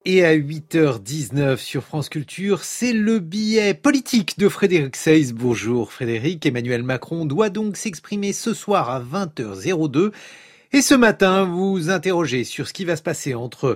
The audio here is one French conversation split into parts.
Et à 8h19 sur France Culture, c'est le billet politique de Frédéric Seyss. Bonjour Frédéric, Emmanuel Macron doit donc s'exprimer ce soir à 20h02. Et ce matin, vous vous interrogez sur ce qui va se passer entre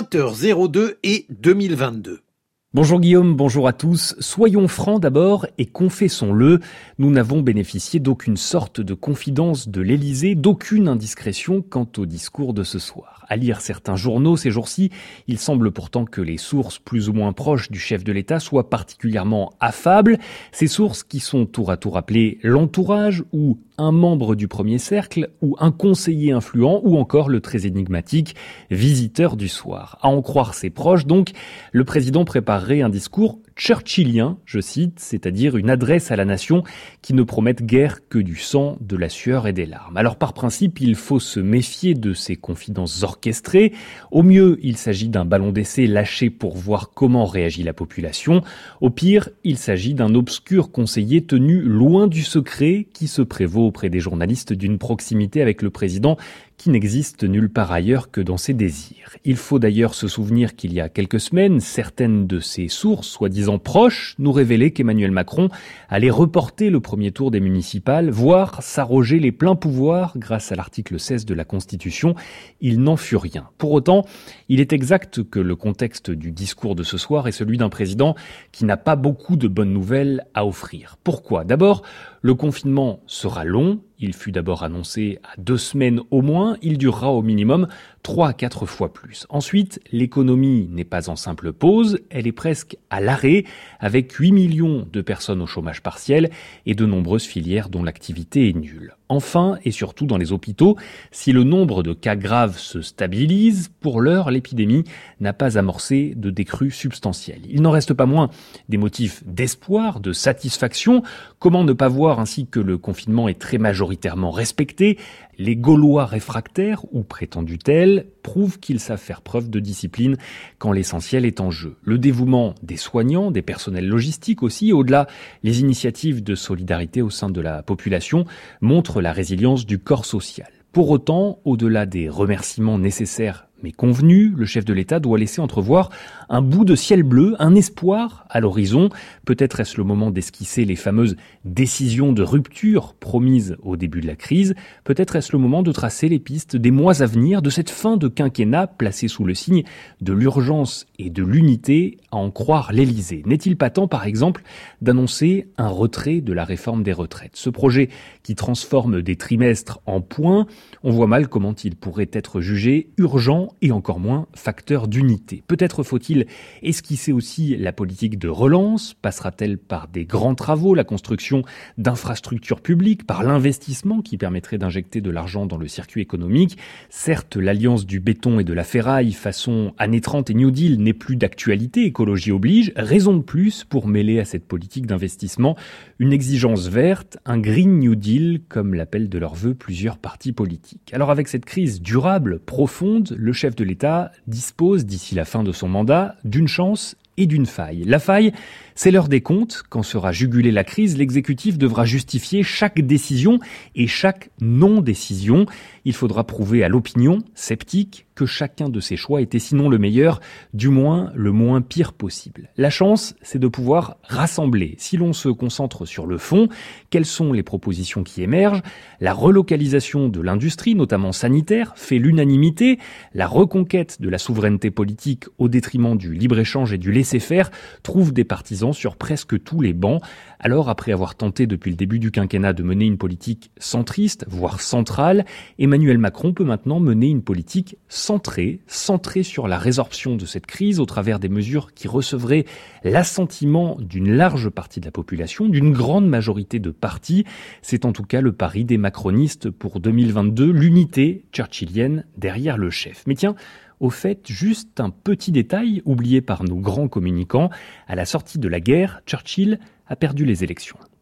20h02 et 2022. Bonjour Guillaume, bonjour à tous. Soyons francs d'abord et confessons-le, nous n'avons bénéficié d'aucune sorte de confidence de l'Élysée, d'aucune indiscrétion quant au discours de ce soir. À lire certains journaux ces jours-ci, il semble pourtant que les sources plus ou moins proches du chef de l'État soient particulièrement affables. Ces sources qui sont tour à tour appelées l'entourage ou un membre du premier cercle ou un conseiller influent ou encore le très énigmatique visiteur du soir. À en croire ses proches donc, le président préparerait un discours churchillien, je cite, c'est-à-dire une adresse à la nation qui ne promette guère que du sang, de la sueur et des larmes. Alors par principe, il faut se méfier de ces confidences orchestrées. Au mieux, il s'agit d'un ballon d'essai lâché pour voir comment réagit la population. Au pire, il s'agit d'un obscur conseiller tenu loin du secret qui se prévaut auprès des journalistes d'une proximité avec le président qui n'existe nulle part ailleurs que dans ses désirs. Il faut d'ailleurs se souvenir qu'il y a quelques semaines, certaines de ces sources, soi-disant proches, nous révélaient qu'Emmanuel Macron allait reporter le premier tour des municipales, voire s'arroger les pleins pouvoirs grâce à l'article 16 de la Constitution. Il n'en fut rien. Pour autant, il est exact que le contexte du discours de ce soir est celui d'un président qui n'a pas beaucoup de bonnes nouvelles à offrir. Pourquoi ? D'abord, le confinement sera long. Il fut d'abord annoncé à 2 semaines au moins, il durera au minimum 3 à 4 fois plus. Ensuite, l'économie n'est pas en simple pause, elle est presque à l'arrêt, avec 8 millions de personnes au chômage partiel et de nombreuses filières dont l'activité est nulle. Enfin, et surtout dans les hôpitaux, si le nombre de cas graves se stabilise, pour l'heure, l'épidémie n'a pas amorcé de décrue substantielle. Il n'en reste pas moins des motifs d'espoir, de satisfaction. Comment ne pas voir ainsi que le confinement est très majoritairement respecté ? Les Gaulois réfractaires, ou prétendus tels, prouvent qu'ils savent faire preuve de discipline quand l'essentiel est en jeu. Le dévouement des soignants, des personnels logistiques aussi, au-delà, les initiatives de solidarité au sein de la population montrent la résilience du corps social. Pour autant, au-delà des remerciements nécessaires mais convenu, le chef de l'État doit laisser entrevoir un bout de ciel bleu, un espoir à l'horizon. Peut-être est-ce le moment d'esquisser les fameuses décisions de rupture promises au début de la crise. Peut-être est-ce le moment de tracer les pistes des mois à venir, de cette fin de quinquennat placée sous le signe de l'urgence et de l'unité, à en croire l'Élysée. N'est-il pas temps, par exemple, d'annoncer un retrait de la réforme des retraites ? Ce projet qui transforme des trimestres en points, on voit mal comment il pourrait être jugé urgent et encore moins facteur d'unité. Peut-être faut-il esquisser aussi la politique de relance. Passera-t-elle par des grands travaux, la construction d'infrastructures publiques, par l'investissement qui permettrait d'injecter de l'argent dans le circuit économique ? Certes, l'alliance du béton et de la ferraille façon années 30 et New Deal n'est plus d'actualité, écologie oblige. Raison de plus pour mêler à cette politique d'investissement une exigence verte, un Green New Deal, comme l'appellent de leur vœu plusieurs partis politiques. Alors avec cette crise durable, profonde, le chef de l'État dispose, d'ici la fin de son mandat, d'une chance et d'une faille. La faille, c'est l'heure des comptes. Quand sera jugulée la crise, l'exécutif devra justifier chaque décision et chaque non-décision. Il faudra prouver à l'opinion, sceptique, que chacun de ses choix était sinon le meilleur, du moins le moins pire possible. La chance, c'est de pouvoir rassembler. Si l'on se concentre sur le fond, quelles sont les propositions qui émergent ? La relocalisation de l'industrie, notamment sanitaire, fait l'unanimité. La reconquête de la souveraineté politique au détriment du libre-échange et du laisser-faire trouve des partisans sur presque tous les bancs. Alors, après avoir tenté depuis le début du quinquennat de mener une politique centriste, voire centrale, Emmanuel Macron peut maintenant mener une politique centrée sur la résorption de cette crise au travers des mesures qui recevraient l'assentiment d'une large partie de la population, d'une grande majorité de partis. C'est en tout cas le pari des macronistes pour 2022, l'unité churchillienne derrière le chef. Mais tiens, au fait, juste un petit détail oublié par nos grands communicants, à la sortie de la guerre, Churchill a perdu les élections.